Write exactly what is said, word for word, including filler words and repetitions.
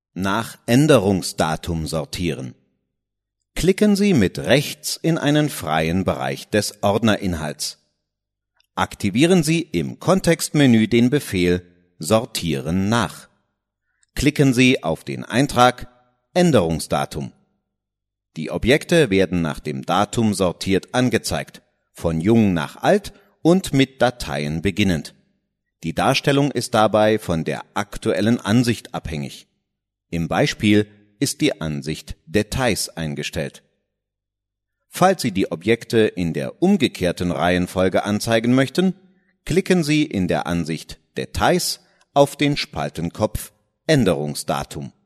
Nach Änderungsdatum sortieren. Klicken Sie mit rechts in einen freien Bereich des Ordnerinhalts. Aktivieren Sie im Kontextmenü den Befehl Sortieren nach. Klicken Sie auf den Eintrag Änderungsdatum. Die Objekte werden nach dem Datum sortiert angezeigt, von jung nach alt und mit Dateien beginnend. Die Darstellung ist dabei von der aktuellen Ansicht abhängig. Im Beispiel ist die Ansicht Details eingestellt. Falls Sie die Objekte in der umgekehrten Reihenfolge anzeigen möchten, klicken Sie in der Ansicht Details auf den Spaltenkopf Änderungsdatum.